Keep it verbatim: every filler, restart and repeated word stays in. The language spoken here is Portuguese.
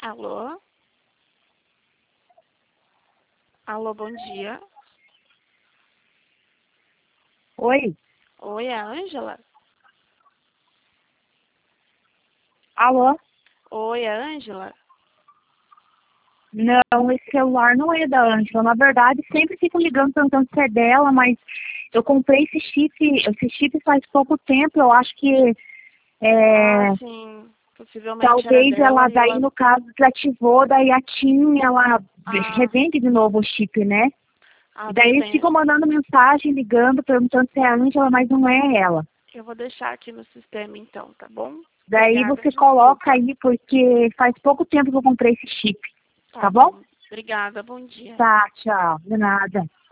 Alô? Alô, bom dia. Oi? Oi, é a Ângela? Alô? Oi, é a Ângela? Não, esse celular não é da Ângela. Na verdade, sempre fico ligando perguntando se é dela, mas eu comprei esse chip, esse chip faz pouco tempo. Eu acho que é, Ah, sim. Possivelmente era talvez dela ela, e daí ela... no caso, desativou, daí a TIM, ela Ah, revende de novo o chip, né? ah, E daí tudo eles bem. ficam mandando mensagem, ligando, perguntando se é a Ângela, mas não é ela. Eu vou deixar aqui no sistema então, tá bom? Daí Obrigada, você coloca desculpa. aí, porque faz pouco tempo que eu comprei esse chip, Tá tá bom? bom. Obrigada, bom dia. Tá, tchau. De nada.